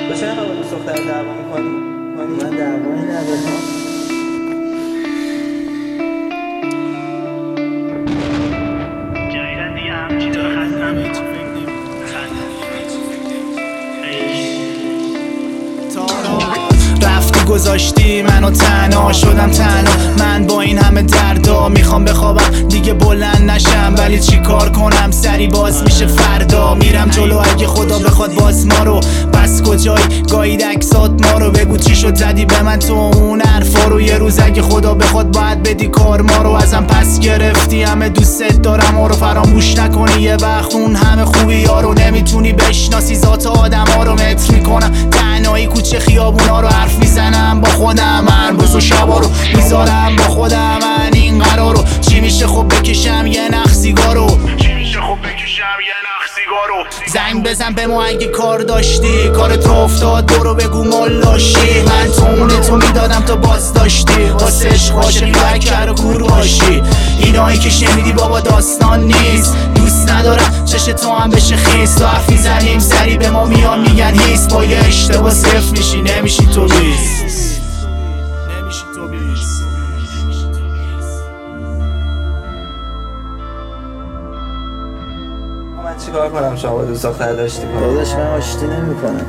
باشه نخواه با دوست دختر دعوا میکنی؟ من دعوایی ندارم. جدیدن دیگه همچی داره خستم رفتی گذاشتی منو تنها شدم تنها. من با این همه دردا میخوام بخوابم دیگه بلند نشم، ولی چی کار کنم سری باز میشه فردا. میرم جلو اگه خدا بخواد باز ما رو، پس کجایی گایید عکسات ما رو. بگو چی شد زدی به من تو اون حرفا رو. یه روز اگه خدا بخواد باید بدی کار ما رو. ازم پس گرفتی همه دوست دارم ما رو. فراموش نکنی یه وقت اون همه خوبی ها رو. نمیتونی بشناسی ذات آدم ها رو. متر میکنم تنهایی کوچه خیابونا رو. حرف میزنم با خودم من روز و شبا رو. میذارم با خودم من این قرار رو. چی میشه خب بکشم یه نخ سیگارو. زنگ بزن به ما اگه کار داشتی. کارت رو افتاد برو بگو ملاشی. من تو اونه تو میدادم تو باز داشتی. واسه عشق عاشقی باید کر و کور باشی. اینایی که شنیدی بابا داستان نیست. دوست ندارم چش تو هم بشه خیس. تو حرف میزنیم سری به ما میان میگن هیس. با یه اشتباه صفر میشی نمیشی تو بیست. من چیکار کنم شما با دوست دختر داشتی کنم؟ داداش من آشتی نمی‌کنم.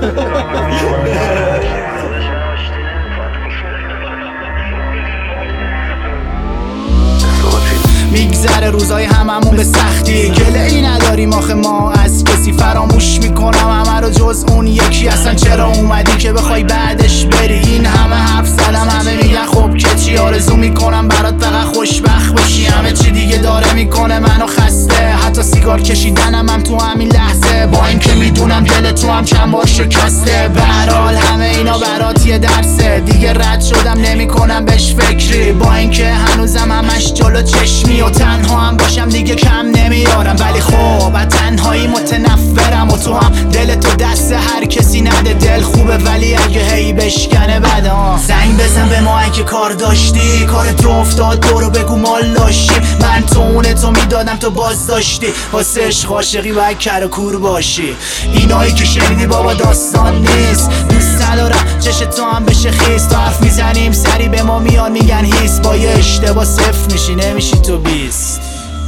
میگذره روزای هممون به سختی. گله ای نداریم آخه ما از کسی. فراموش میکنم همه رو جز اون یکی. اصلا چرا اومدی که بخوای بعدش بری؟ این همه حرف زدم همه میگن خب که چی. آرزو میکنم برات فقط خوشبخت باشی. همه چی دیگه داره میکنه منو خسته. حتی سیگار کشیدنم هم تو همین لحظه. با اینکه میدونم دل تو هم چند بار شکسته. به هر حال همه اینا برات یه درسه. دیگه رد شدم نمیکنم بهش فکری. با اینکه هنوزم همش جلو چشمی و تنها هم باشم دیگه کم نمیارم. ولی خب از تنهایی متنفرم و تو هم دل تو دست هر کسی نده. دل خوبه ولی اگه هی بشکنه بده. زنگ بزن به ما اگه کار داشتی. کارت رو افتاد برو بگو مالاشی. من تو اونه تو میدادم تو باز داشتی. واسه عشق عاشقی باید کر و کور باشی. اینایی که شنیدی بابا داستان نیست. دوست ندارم چش تو هم بشه خیس. تو حرف میزنیم سری به ما میان میگن هیس. با یه اشتباه صفر میشی نمیشی تو بیست.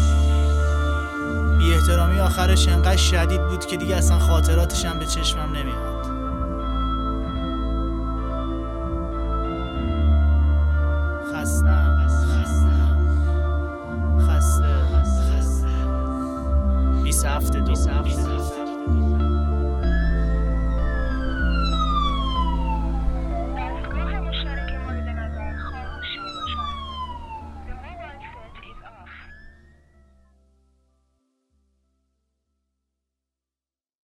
بی احترامی آخرش انقدر شدید بود که دیگه اصلا خاطراتش هم به چشمم نمیاد. خسته 20 هفته